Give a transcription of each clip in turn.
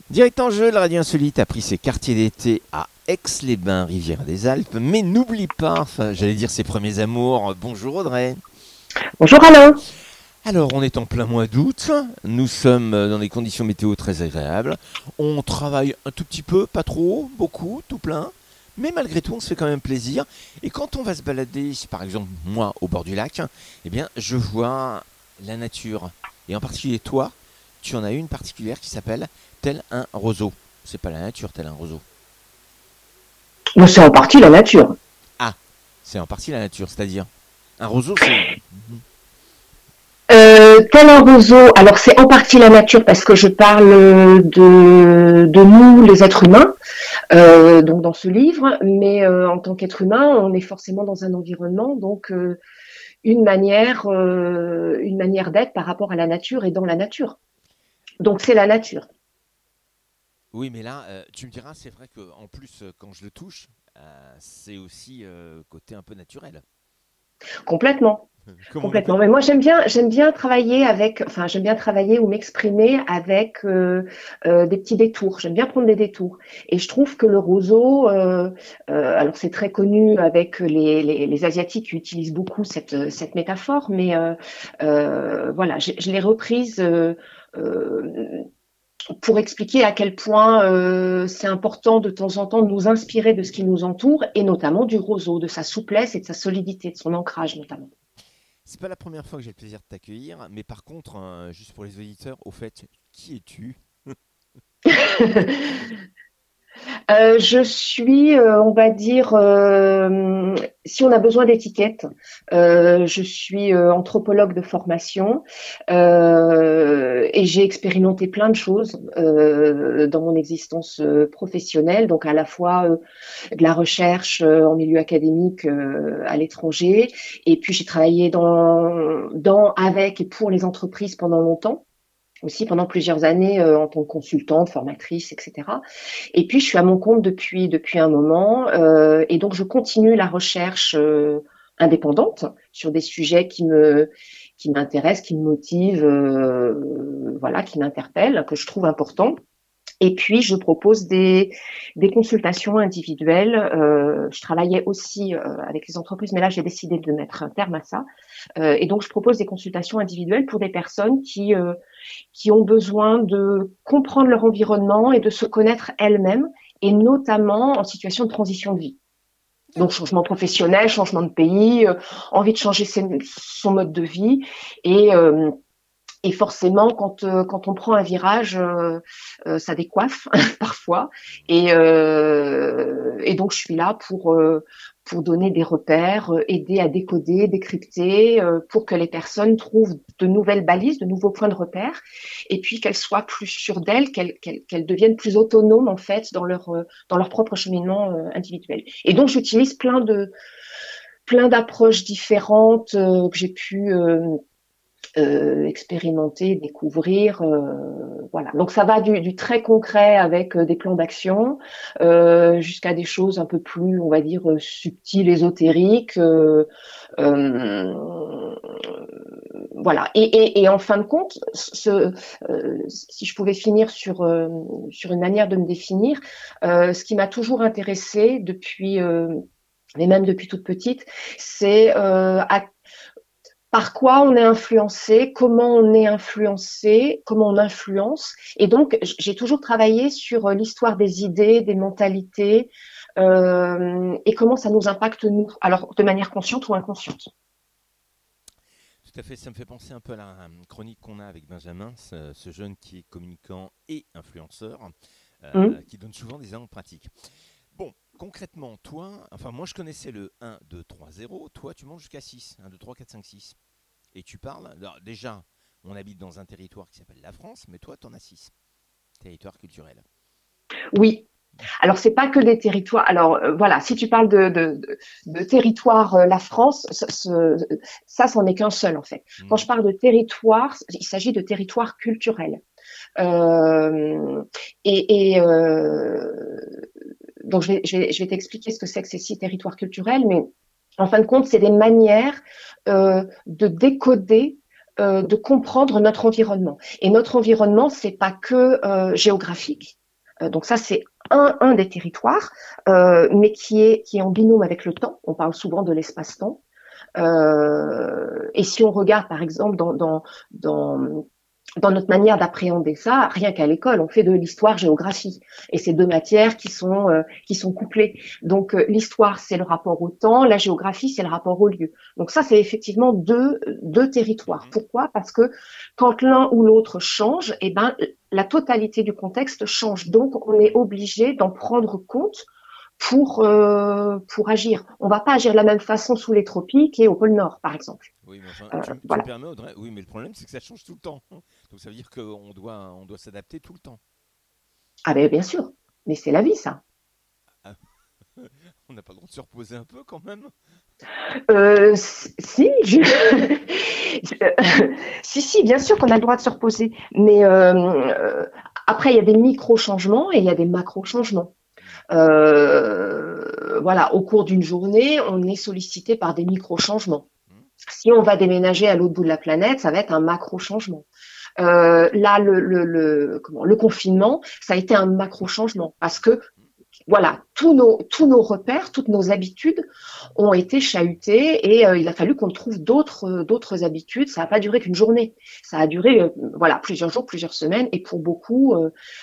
Direct en jeu, la radio insolite a pris ses quartiers d'été à Aix-les-Bains, rivière des Alpes, mais n'oublie pas, enfin, j'allais dire ses premiers amours. Bonjour Audrey. Bonjour Alain. Alors, on est en plein mois d'août, nous sommes dans des conditions météo très agréables, on travaille un tout petit peu, pas trop, beaucoup, tout plein, mais malgré tout, on se fait quand même plaisir. Et quand on va se balader, par exemple, moi, au bord du lac, eh bien, je vois la nature. Et en particulier toi, tu en as une particulière qui s'appelle tel un roseau. C'est pas la nature, tel un roseau. Bon, c'est en partie la nature. Ah, c'est en partie la nature, c'est-à-dire un roseau, c'est... Tel un roseau, alors c'est en partie la nature parce que je parle de nous, les êtres humains, donc dans ce livre, mais en tant qu'être humain, on est forcément dans un environnement, donc une manière d'être par rapport à la nature et dans la nature. Donc c'est la nature. Oui, mais là, tu me diras, c'est vrai qu'en plus, quand je le touche, c'est aussi côté un peu naturel. Complètement. Comme on Complètement. appelle. Mais moi, j'aime bien travailler avec, enfin, j'aime bien travailler ou m'exprimer avec des petits détours. J'aime bien prendre des détours. Et je trouve que le roseau, alors c'est très connu avec les Asiatiques qui utilisent beaucoup cette métaphore, mais voilà, je l'ai reprise euh, pour expliquer à quel point c'est important de temps en temps de nous inspirer de ce qui nous entoure, et notamment du roseau, de sa souplesse et de sa solidité, de son ancrage notamment. C'est pas la première fois que j'ai le plaisir de t'accueillir, mais par contre, juste pour les auditeurs, au fait, qui es-tu? Je suis, on va dire, si on a besoin d'étiquettes, je suis anthropologue de formation et j'ai expérimenté plein de choses dans mon existence professionnelle, donc à la fois de la recherche en milieu académique à l'étranger, et puis j'ai travaillé avec et pour les entreprises pendant longtemps aussi pendant plusieurs années en tant que consultante, formatrice, etc. Et puis, je suis à mon compte depuis un moment et donc je continue la recherche indépendante sur des sujets qui m'intéressent, qui me motivent, voilà, qui m'interpellent, que je trouve importants. Et puis, je propose des consultations individuelles. Je travaillais aussi avec les entreprises, mais là, j'ai décidé de mettre un terme à ça. Et donc, je propose des consultations individuelles pour des personnes qui ont besoin de comprendre leur environnement et de se connaître elles-mêmes, et notamment en situation de transition de vie. Donc D'accord. changement professionnel, changement de pays, envie de changer son mode de vie. Et, euh, et forcément, quand on prend un virage, ça décoiffe parfois. Et donc, je suis là pour donner des repères, aider à décoder, décrypter, pour que les personnes trouvent de nouvelles balises, de nouveaux points de repère, et puis qu'elles soient plus sûres d'elles, qu'elles deviennent plus autonomes en fait dans leur propre cheminement individuel. Et donc, j'utilise plein d'approches différentes que j'ai pu expérimenter, découvrir. Voilà. Donc ça va du très concret avec des plans d'action jusqu'à des choses un peu plus, on va dire, subtiles, ésotériques. Voilà. Et en fin de compte, si je pouvais finir sur une manière de me définir, ce qui m'a toujours intéressée depuis, mais même depuis toute petite, c'est par quoi on est influencé, comment on influence. Et donc, j'ai toujours travaillé sur l'histoire des idées, des mentalités, et comment ça nous impacte nous, alors de manière consciente ou inconsciente. Tout à fait, ça me fait penser un peu à la chronique qu'on a avec Benjamin, ce jeune qui est communicant et influenceur, Hum. qui donne souvent des exemples pratiques. Bon, concrètement, toi, enfin moi je connaissais le 1, 2, 3, 0, toi tu montes jusqu'à 6, 1, 2, 3, 4, 5, 6. Et tu parles, alors, déjà, on habite dans un territoire qui s'appelle la France, mais toi tu en as 6, territoire culturel. Oui. Alors, c'est pas que des territoires. Alors, voilà, si tu parles de territoire, la France, c'en est qu'un seul, en fait. Quand je Mhm. parle de territoire, il s'agit de territoire culturel. Euh, et donc, je vais t'expliquer ce que c'est que ces six territoires culturels, mais en fin de compte, c'est des manières de décoder de comprendre notre environnement. Et notre environnement, c'est pas que géographique. Donc ça, c'est un des territoires, mais qui est en binôme avec le temps. On parle souvent de l'espace-temps. Et si on regarde, par exemple, dans notre manière d'appréhender ça, rien qu'à l'école, on fait de l'histoire-géographie. Et c'est deux matières qui sont couplées. Donc, l'histoire, c'est le rapport au temps, la géographie, c'est le rapport au lieu. Donc ça, c'est effectivement deux territoires. Pourquoi? Parce que quand l'un ou l'autre change, eh ben, la totalité du contexte change. Donc, on est obligé d'en prendre compte pour agir. On va pas agir de la même façon sous les tropiques et au pôle Nord, par exemple. Oui, mais enfin, tu me Voilà. permets, Audrey. Oui, mais le problème, c'est que ça change tout le temps. Donc ça veut dire on doit s'adapter tout le temps. Ah ben bien sûr, mais c'est la vie, ça. Ah, on n'a pas le droit de se reposer un peu quand même. Si, si, bien sûr qu'on a le droit de se reposer, mais après il y a des micro-changements et il y a des macro-changements. Voilà, au cours d'une journée, on est sollicité par des micro-changements. Hmm. Si on va déménager à l'autre bout de la planète, ça va être un macro-changement. Là, le confinement, ça a été un macro-changement parce que voilà, tous nos repères, toutes nos habitudes ont été chahutés et il a fallu qu'on trouve d'autres habitudes. Ça n'a pas duré qu'une journée, ça a duré voilà plusieurs jours, plusieurs semaines et pour beaucoup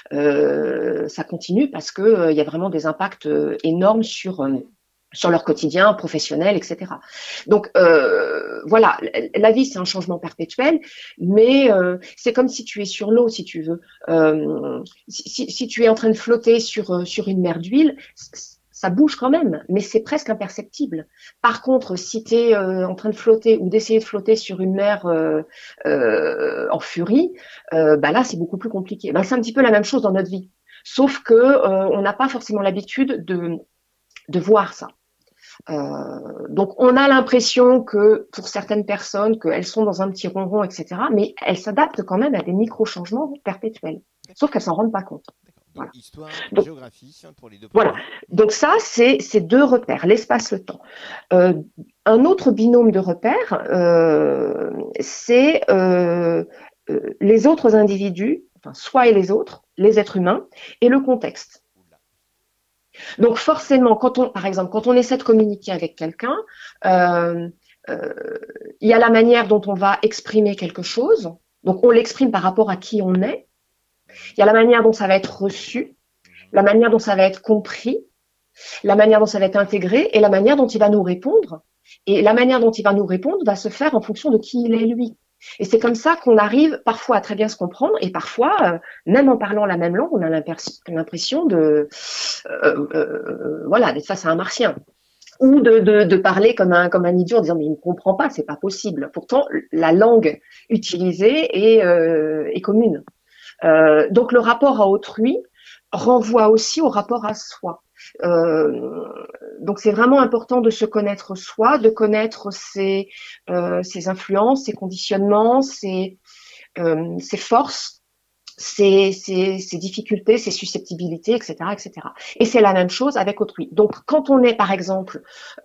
ça continue parce que il y a vraiment des impacts énormes sur leur quotidien professionnel, etc. Donc voilà, la vie c'est un changement perpétuel, mais c'est comme si tu es sur l'eau, si tu veux. Si tu es en train de flotter sur une mer d'huile, ça bouge quand même, mais c'est presque imperceptible. Par contre, si tu es en train de flotter ou d'essayer de flotter sur une mer en furie, bah là c'est beaucoup plus compliqué. Bah, c'est un petit peu la même chose dans notre vie, sauf que on n'a pas forcément l'habitude de voir ça. Donc on a l'impression que pour certaines personnes qu'elles sont dans un petit ronron, etc. Mais elles s'adaptent quand même à des micro-changements perpétuels. Sauf D'accord, qu'elles s'en rendent pas compte. d'accord. Donc Voilà. histoire, Donc géographie pour les deux voilà. premiers. Hmm. Donc ça, c'est deux repères, l'espace, le temps. Euh, un autre binôme de repères, c'est les autres individus, enfin soi et les autres, les êtres humains, et le contexte. Oula. Donc forcément, par exemple, quand on essaie de communiquer avec quelqu'un, euh, euh, il y a la manière dont on va exprimer quelque chose. Donc on l'exprime par rapport à qui on est. Mhm, Il y a la manière dont ça va être reçu, mhm. la manière dont ça va être compris, la manière dont ça va être intégré et la manière dont il va nous répondre. Et la manière dont il va nous répondre va se faire en fonction de qui il est lui. Et c'est comme ça qu'on arrive parfois à très bien se comprendre et parfois, même en parlant la même langue, on a l'impression voilà, d'être face à un martien ou de parler comme un idiot en disant mais il ne comprend pas, c'est pas possible. Pourtant, la langue utilisée est commune. Donc le rapport à autrui renvoie aussi au rapport à soi. Euh, donc c'est vraiment important de se connaître soi, de connaître ses influences, ses conditionnements, ses forces, ses difficultés, ses susceptibilité, etc., etc. Et c'est la même chose avec autrui. Donc quand on est par exemple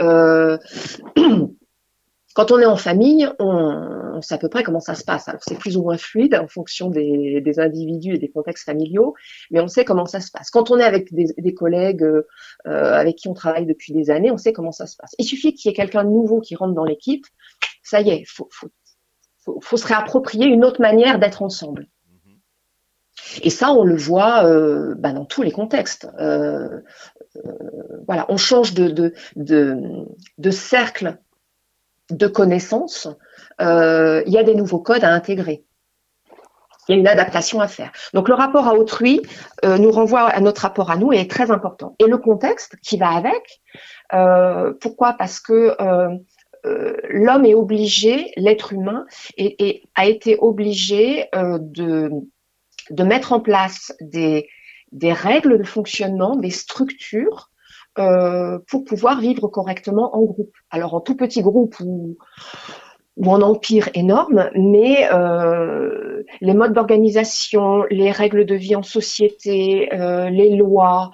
quand on est en famille, on sait à peu près comment ça se passe. Alors c'est plus ou moins fluide en fonction des individus et des contextes familiaux, mais on sait comment ça se passe. Quand on est avec des collègues avec qui on travaille depuis des années, on sait comment ça se passe. Il suffit qu'il y ait quelqu'un de nouveau qui rentre dans l'équipe, ça y est, faut se réapproprier une autre manière d'être ensemble. Mhm. Et ça, on le voit dans tous les contextes. Voilà, on change de cercle de connaissances, il y a des nouveaux codes à intégrer. Il y a une adaptation à faire. Donc le rapport à autrui nous renvoie à notre rapport à nous et est très important. Et le contexte qui va avec, pourquoi? Parce que l'homme est obligé, l'être humain a été obligé de mettre en place des règles de fonctionnement, des structures pour pouvoir vivre correctement en groupe. Alors en tout petit groupe ou en empire énorme, mais les modes d'organisation, les règles de vie en société, les lois,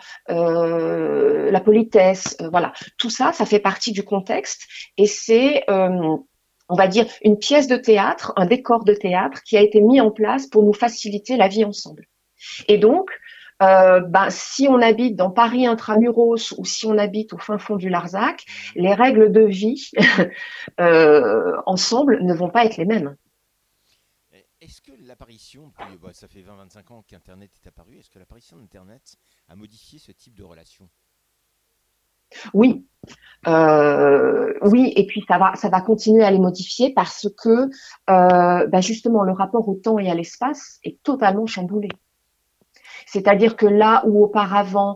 la politesse, voilà, tout ça, ça fait partie du contexte et c'est on va dire, une pièce de théâtre, un décor de théâtre qui a été mis en place pour nous faciliter la vie ensemble. Et donc, si on habite dans Paris intramuros ou si on habite au fin fond du Larzac, les règles de vie ensemble ne vont pas être les mêmes. Est-ce que l'apparition, puis ça fait 20-25 ans qu'Internet est apparu, est-ce que l'apparition d'Internet a modifié ce type de relation? Oui, oui, et puis ça va continuer à les modifier parce que justement le rapport au temps et à l'espace est totalement chamboulé. C'est-à-dire que là où auparavant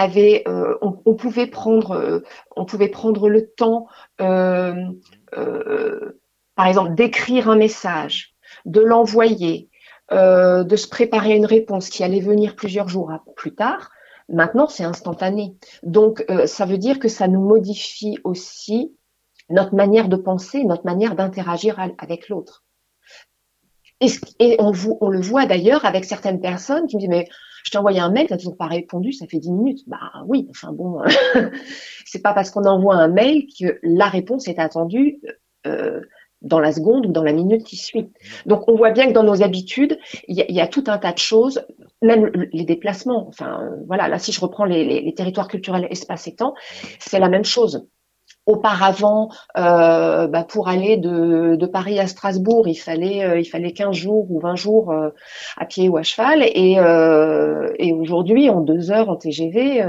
on pouvait prendre le temps, euh, par exemple, d'écrire un message, de l'envoyer, de se préparer une réponse qui allait venir plusieurs jours plus tard. Maintenant, c'est instantané. Donc, ça veut dire que ça nous modifie aussi notre manière de penser, notre manière d'interagir avec l'autre. Et on le voit d'ailleurs avec certaines personnes qui me disent, mais je t'ai envoyé un mail, t'as toujours pas répondu, ça fait 10 minutes. Bah oui, enfin bon, c'est pas parce qu'on envoie un mail que la réponse est attendue dans la seconde ou dans la minute qui suit. Donc on voit bien que dans nos habitudes, il y a tout un tas de choses, même les déplacements. Enfin voilà, là si je reprends les territoires culturels espace et temps, c'est la même chose. Auparavant, pour aller de Paris à Strasbourg, il fallait 15 jours ou 20 jours à pied ou à cheval. Et aujourd'hui, en 2 heures en TGV,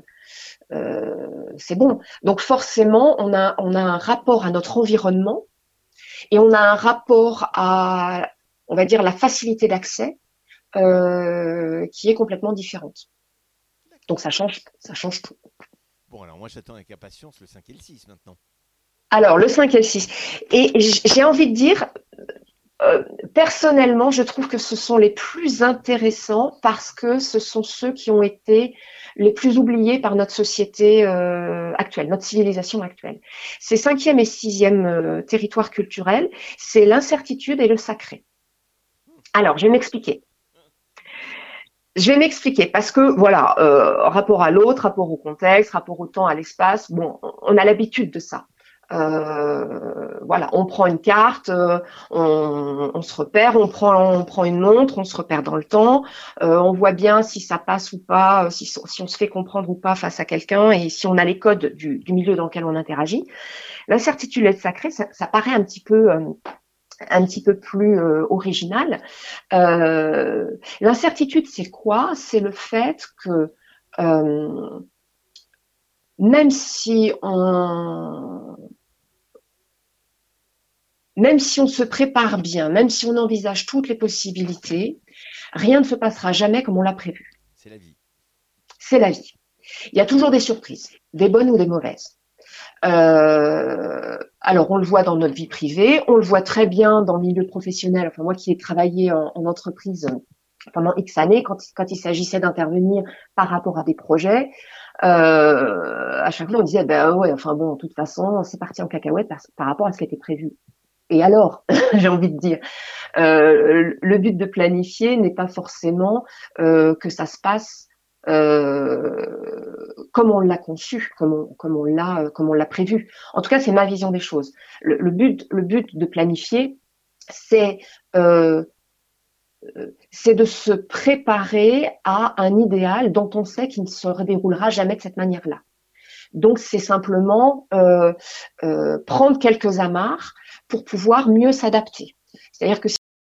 c'est bon. Donc forcément, on a un rapport à notre environnement et on a un rapport à, on va dire, la facilité d'accès qui est complètement différente. Donc ça change tout. Bon, alors moi j'attends avec impatience le 5 et le 6 maintenant. Alors, le 5 et le 6. Et j'ai envie de dire, personnellement, je trouve que ce sont les plus intéressants parce que ce sont ceux qui ont été les plus oubliés par notre société actuelle, notre civilisation actuelle. Ces 5e et 6e territoires culturels, c'est l'incertitude et le sacré. Alors, je vais m'expliquer. Parce que voilà, rapport à l'autre, rapport au contexte, rapport au temps, à l'espace, bon, on a l'habitude de ça. Voilà, on prend une carte, on se repère, on prend une montre, on se repère dans le temps, on voit bien si ça passe ou pas, si on se fait comprendre ou pas face à quelqu'un et si on a les codes du milieu dans lequel on interagit. L'incertitude et le sacré, ça paraît un petit peu plus original. L'incertitude, c'est quoi? C'est le fait que même si on se prépare bien, même si on envisage toutes les possibilités, rien ne se passera jamais comme on l'a prévu. C'est la vie. C'est la vie. Il y a toujours des surprises, des bonnes ou des mauvaises. Alors, on le voit dans notre vie privée, on le voit très bien dans le milieu professionnel. Enfin, moi qui ai travaillé en entreprise pendant X années, quand il s'agissait d'intervenir par rapport à des projets, à chaque fois on disait, ben ouais, enfin bon, de toute façon, c'est parti en cacahuète par rapport à ce qui était prévu. Et alors, j'ai envie de dire, le but de planifier n'est pas forcément que ça se passe comme on l'a conçu, comme on l'a prévu. En tout cas, c'est ma vision des choses. Le but de planifier, c'est de se préparer à un idéal dont on sait qu'il ne se déroulera jamais de cette manière-là. Donc, c'est simplement prendre quelques amarres pour pouvoir mieux s'adapter. C'est-à-dire que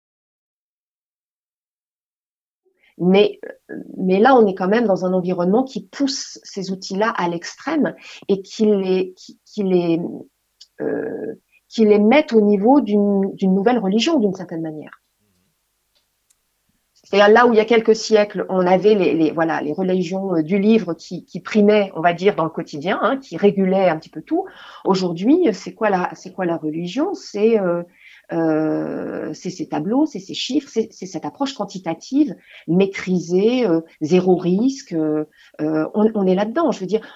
mais là, on est quand même dans un environnement qui pousse ces outils-là à l'extrême et qui les met au niveau d'une nouvelle religion, d'une certaine manière. C'est-à-dire là où il y a quelques siècles, on avait les religions du livre qui primaient, on va dire, dans le quotidien, hein, qui régulaient un petit peu tout. Aujourd'hui, c'est quoi la religion? C'est ces tableaux, c'est ces chiffres, c'est cette approche quantitative, maîtrisée, zéro risque. On est là-dedans. Je veux dire,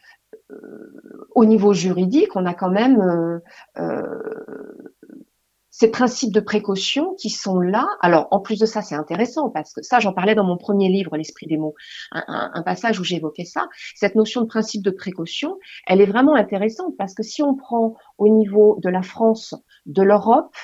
au niveau juridique, on a quand même ces principes de précaution qui sont là. Alors, en plus de ça, c'est intéressant parce que ça, j'en parlais dans mon premier livre, L'Esprit des mots, un passage où j'évoquais ça. Cette notion de principe de précaution, elle est vraiment intéressante parce que si on prend au niveau de la France, de l'Europe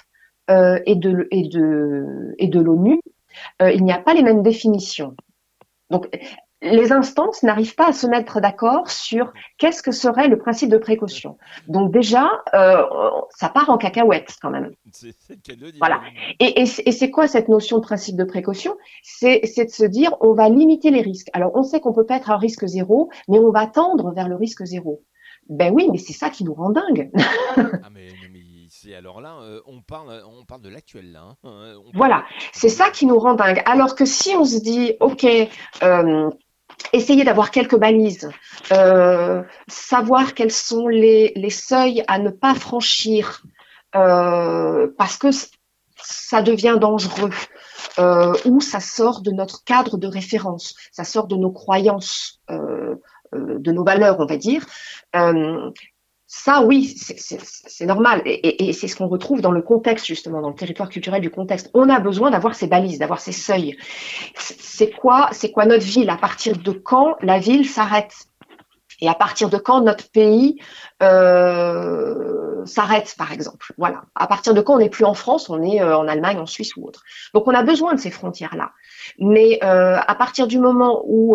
et de l'ONU, il n'y a pas les mêmes définitions. Donc, les instances n'arrivent pas à se mettre d'accord sur qu'est-ce que serait le principe de précaution. Donc déjà, ça part en cacahuète quand même. C'est le cas de le dire. Voilà. Et c'est quoi cette notion de principe de précaution? C'est de se dire, on va limiter les risques. Alors, on sait qu'on peut pas être à risque zéro, mais on va tendre vers le risque zéro. Ben oui, mais c'est ça qui nous rend dingue. Ah mais c'est alors là, on parle de l'actuel là. Voilà, c'est ça qui nous rend dingue. Alors que si on se dit, ok, essayer d'avoir quelques balises, savoir quels sont les seuils à ne pas franchir, parce que ça devient dangereux, ou ça sort de notre cadre de référence, ça sort de nos croyances, de nos valeurs, on va dire. Ça, oui, c'est normal. Et c'est ce qu'on retrouve dans le contexte, justement, dans le territoire culturel du contexte. On a besoin d'avoir ces balises, d'avoir ces seuils. C'est quoi notre ville? À partir de quand la ville s'arrête? Et à partir de quand notre pays s'arrête, par exemple? Voilà. À partir de quand on n'est plus en France, on est en Allemagne, en Suisse ou autre. Donc, on a besoin de ces frontières-là. Mais à partir du moment où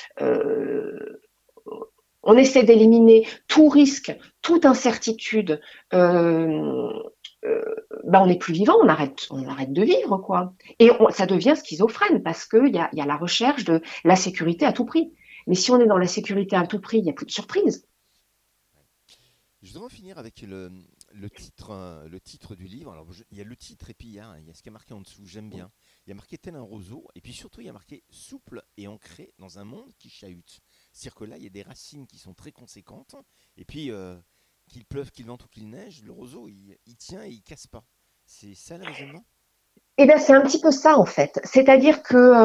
on essaie d'éliminer tout risque, toute incertitude, on n'est plus vivant, on arrête de vivre, quoi. Et ça devient schizophrène parce qu'il y a la recherche de la sécurité à tout prix. Mais si on est dans la sécurité à tout prix, il n'y a plus de surprise. Je voudrais en finir avec le titre du livre. Alors, il y a le titre et puis il y a ce qui est marqué en dessous, j'aime bien. Il y a marqué tel un roseau, et puis surtout il y a marqué souple et ancré dans un monde qui chahute. C'est-à-dire que là, il y a des racines qui sont très conséquentes, et puis qu'il pleuve, qu'il vente ou qu'il neige, le roseau, il tient et il casse pas. C'est ça le raisonnement? Eh bien, c'est un petit peu ça, en fait. C'est-à-dire que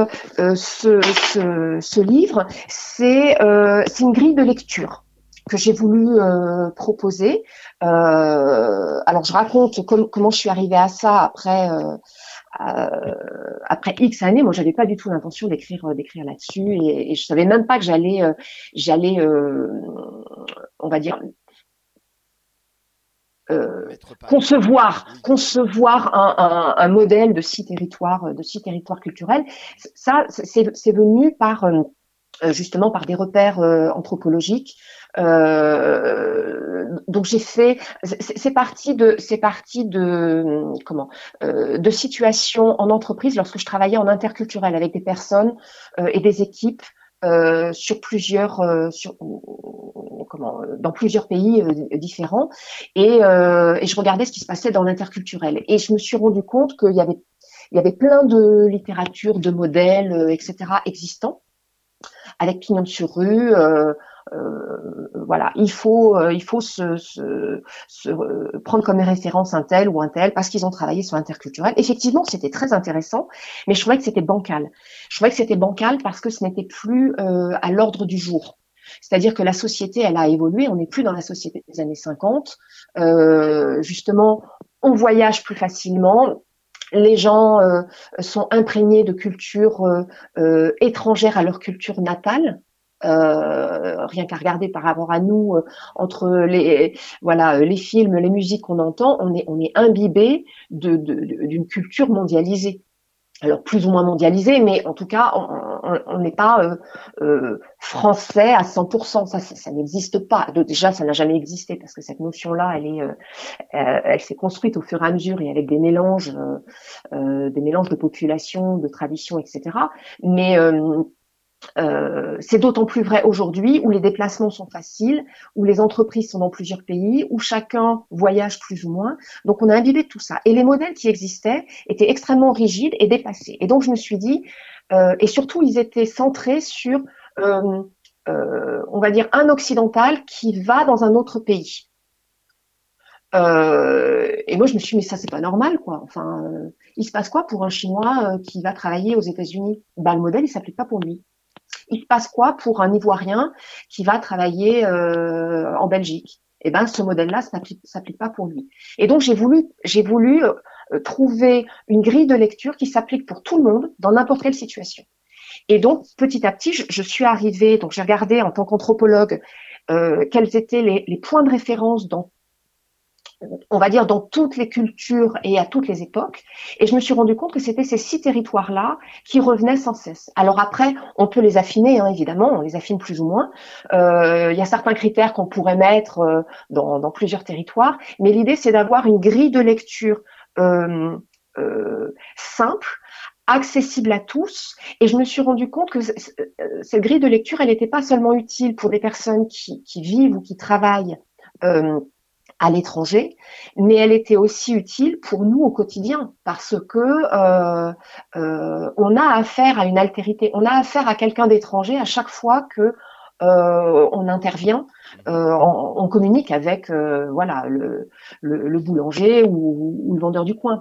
ce livre, c'est une grille de lecture que j'ai voulu proposer. Alors, je raconte comment je suis arrivée à ça après X années. Moi, j'avais pas du tout l'intention d'écrire là-dessus, et je savais même pas que j'allais, on va dire, concevoir un modèle de 6 territoires culturels. Ça, c'est venu justement par des repères anthropologiques. Donc j'ai fait, c'est parti de situations en entreprise lorsque je travaillais en interculturel avec des personnes et des équipes sur plusieurs dans plusieurs pays différents, et je regardais ce qui se passait dans l'interculturel, et je me suis rendu compte qu'il y avait plein de littérature, de modèles, etc. existants avec pignon sur rue. Voilà, il faut se prendre comme référence un tel ou un tel parce qu'ils ont travaillé sur l'interculturel. Effectivement, c'était très intéressant, mais je trouvais que c'était bancal. Je trouvais que c'était bancal parce que ce n'était plus à l'ordre du jour. C'est-à-dire que la société, elle a évolué. On n'est plus dans la société des années 50. Justement, on voyage plus facilement. Les gens sont imprégnés de culture étrangère à leur culture natale. Rien qu'à regarder par rapport à nous, entre les films, les musiques qu'on entend, on est imbibé d'une culture mondialisée. Alors plus ou moins mondialisée, mais en tout cas, on n'est pas français à 100%. Ça n'existe pas. Déjà, ça n'a jamais existé parce que cette notion-là, elle s'est construite au fur et à mesure et avec des mélanges de population, de traditions, etc. Mais c'est d'autant plus vrai aujourd'hui où les déplacements sont faciles, où les entreprises sont dans plusieurs pays, où chacun voyage plus ou moins. Donc, on a imbibé de tout ça. Et les modèles qui existaient étaient extrêmement rigides et dépassés. Et donc, je me suis dit, et surtout, ils étaient centrés sur, on va dire, un occidental qui va dans un autre pays. Et moi, je me suis dit, mais ça, c'est pas normal, quoi. Enfin, il se passe quoi pour un Chinois qui va travailler aux États-Unis? Ben, le modèle, il s'applique pas pour lui. Il se passe quoi pour un Ivoirien qui va travailler en Belgique? Eh ben, ce modèle-là s'applique pas pour lui. Et donc, j'ai voulu trouver une grille de lecture qui s'applique pour tout le monde dans n'importe quelle situation. Et donc, petit à petit, je suis arrivée, donc j'ai regardé en tant qu'anthropologue quels étaient les points de référence dans, on va dire, dans toutes les cultures et à toutes les époques. Et je me suis rendu compte que c'était ces 6 territoires-là qui revenaient sans cesse. Alors après, on peut les affiner, hein, évidemment, on les affine plus ou moins. Il y a certains critères qu'on pourrait mettre dans plusieurs territoires, mais l'idée, c'est d'avoir une grille de lecture simple, accessible à tous. Et je me suis rendu compte que cette grille de lecture, elle n'était pas seulement utile pour des personnes qui vivent ou qui travaillent à l'étranger, mais elle était aussi utile pour nous au quotidien parce que on a affaire à une altérité, on a affaire à quelqu'un d'étranger à chaque fois que on intervient, on communique avec voilà le boulanger ou le vendeur du coin.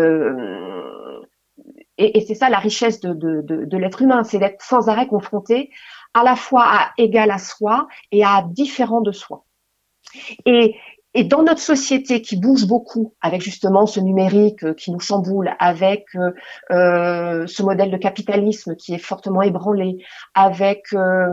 Et c'est ça la richesse de l'être humain, c'est d'être sans arrêt confronté à la fois à égal à soi et à différent de soi. Et, et dans notre société qui bouge beaucoup, avec justement ce numérique qui nous chamboule, avec ce modèle de capitalisme qui est fortement ébranlé, avec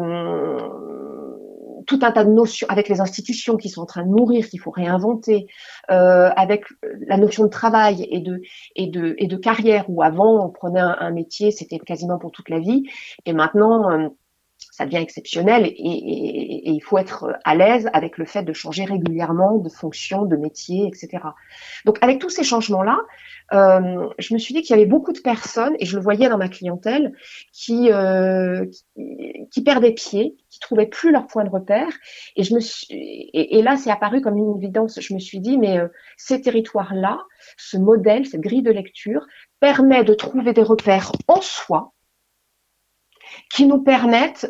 tout un tas de notions, avec les institutions qui sont en train de mourir, qu'il faut réinventer, avec la notion de travail et de carrière, où avant on prenait un métier, c'était quasiment pour toute la vie, et maintenant ça devient exceptionnel et il faut être à l'aise avec le fait de changer régulièrement de fonction, de métier, etc. Donc avec tous ces changements-là, je me suis dit qu'il y avait beaucoup de personnes, et je le voyais dans ma clientèle, qui perdaient pied, qui trouvaient plus leur point de repère. Et là, c'est apparu comme une évidence. Je me suis dit, mais ces territoires-là, ce modèle, cette grille de lecture, permet de trouver des repères en soi, qui nous permettent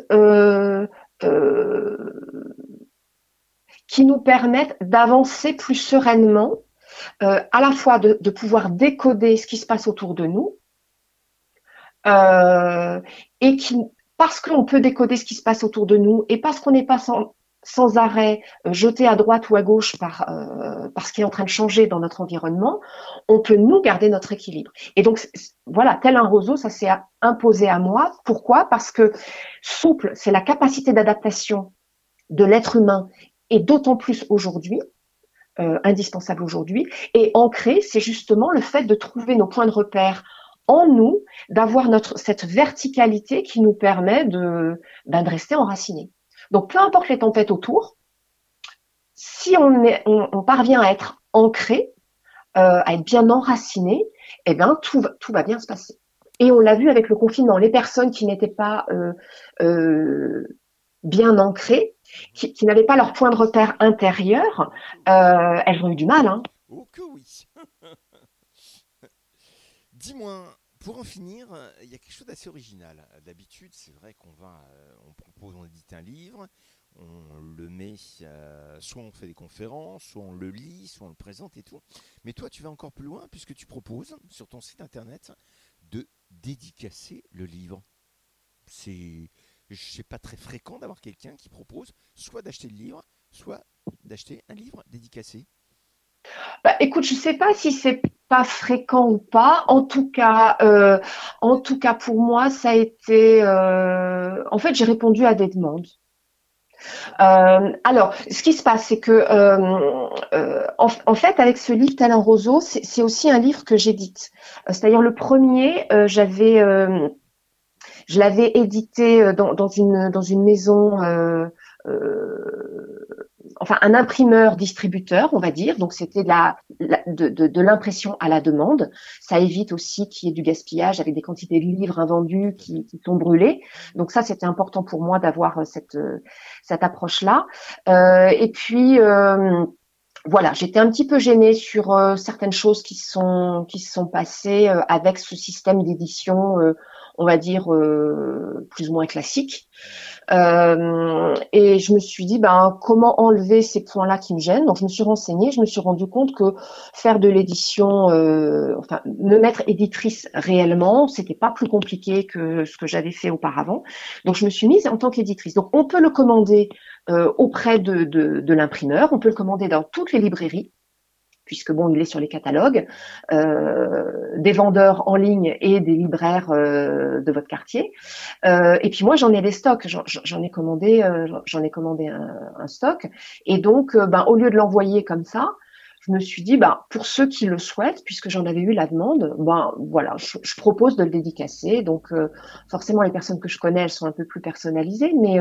d'avancer plus sereinement, à la fois de pouvoir décoder ce qui se passe autour de nous, et parce qu'on peut décoder ce qui se passe autour de nous, et parce qu'on n'est pas sans arrêt jeté à droite ou à gauche par ce qui est en train de changer dans notre environnement, on peut nous garder notre équilibre. Et donc voilà, tel un roseau, ça s'est imposé à moi. Pourquoi ? Parce que souple, c'est la capacité d'adaptation de l'être humain, et d'autant plus aujourd'hui, indispensable aujourd'hui. Et ancré, c'est justement le fait de trouver nos points de repère en nous, d'avoir cette verticalité qui nous permet de rester enracinés. Donc, peu importe les tempêtes autour, si on parvient à être ancré, à être bien enraciné, eh bien, tout va bien se passer. Et on l'a vu avec le confinement, les personnes qui n'étaient pas bien ancrées, qui n'avaient pas leur point de repère intérieur, elles ont eu du mal. Hein. Oh que oui. Dis-moi, pour en finir, il y a quelque chose d'assez original. D'habitude, c'est vrai on propose, on édite un livre, on le met, soit on fait des conférences, soit on le lit, soit on le présente et tout. Mais toi, tu vas encore plus loin puisque tu proposes sur ton site internet de dédicacer le livre. C'est pas très fréquent d'avoir quelqu'un qui propose soit d'acheter le livre, soit d'acheter un livre dédicacé. Bah, écoute, je sais pas si c'est pas fréquent ou pas. En tout cas pour moi, ça a été. En fait, j'ai répondu à des demandes. Alors, ce qui se passe, c'est que en fait, avec ce livre Tel un roseau, c'est aussi un livre que j'édite. C'est-à-dire le premier, je l'avais édité dans une maison. Enfin un imprimeur distributeur, on va dire. Donc c'était de l'impression à la demande. Ça évite aussi qu'il y ait du gaspillage avec des quantités de livres invendus qui sont brûlés. Donc ça, c'était important pour moi d'avoir cette approche-là. Et puis voilà, j'étais un petit peu gênée sur certaines choses qui se sont passées avec ce système d'édition, on va dire plus ou moins classique. Et je me suis dit, comment enlever ces points-là qui me gênent. Donc je me suis renseignée, je me suis rendu compte que faire de l'édition, enfin me mettre éditrice réellement, c'était pas plus compliqué que ce que j'avais fait auparavant. Donc je me suis mise en tant qu'éditrice. Donc on peut le commander auprès de l'imprimeur, on peut le commander dans toutes les librairies. puisque bon, il est sur les catalogues, des vendeurs en ligne et des libraires de votre quartier. Et puis moi, j'en ai des stocks, j'en ai commandé un stock. Et donc, au lieu de l'envoyer comme ça, je me suis dit, pour ceux qui le souhaitent, puisque j'en avais eu la demande, voilà, je propose de le dédicacer. Donc, forcément, les personnes que je connais, elles sont un peu plus personnalisées, mais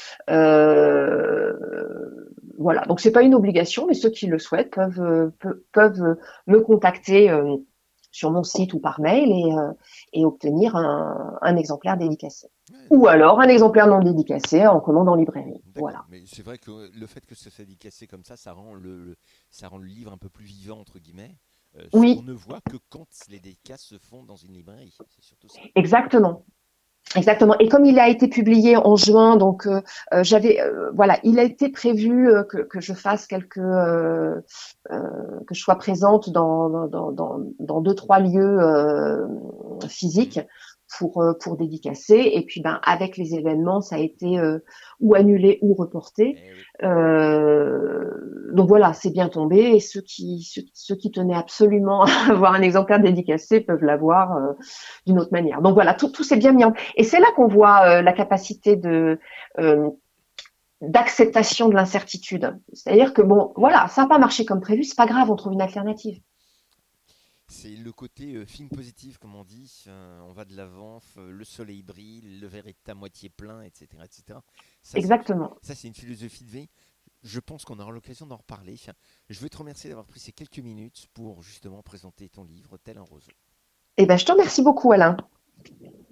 voilà. Donc, c'est pas une obligation, mais ceux qui le souhaitent peuvent me contacter sur mon site ou par mail et obtenir un exemplaire dédicacé. Ouais, Ou alors un exemplaire non dédicacé en commande en librairie. d'accord. Voilà. Mais c'est vrai que le fait que ce soit dédicacé comme ça rend ça rend le livre un peu plus vivant, entre guillemets. Ce qu'on Oui, ne voit que quand les dédicaces se font dans une librairie. C'est surtout ça. exactement. Exactement. Et comme il a été publié en juin, donc voilà, il a été prévu que je fasse que je sois présente dans deux trois lieux Mhm. physiques pour dédicacer. Et puis avec les événements, ça a été ou annulé ou reporté. Eh oui. Donc voilà, c'est bien tombé. Et ceux qui tenaient absolument à avoir un exemplaire dédicacé peuvent l'avoir d'une autre manière. Donc voilà, tout s'est bien mis en. Et c'est là qu'on voit la capacité euh, d'acceptation de l'incertitude. C'est-à-dire que bon, Mhm. voilà, ça n'a pas marché comme prévu, c'est pas grave, on trouve une alternative. C'est le côté film positif, comme on dit. On va de l'avant, le soleil brille, le verre est à moitié plein, etc., etc. Ça, c'est, Exactement. ça, c'est une philosophie de vie. Je pense qu'on aura l'occasion d'en reparler. Je veux te remercier d'avoir pris ces quelques minutes pour justement présenter ton livre tel un roseau. Eh ben, je te remercie beaucoup, Alain.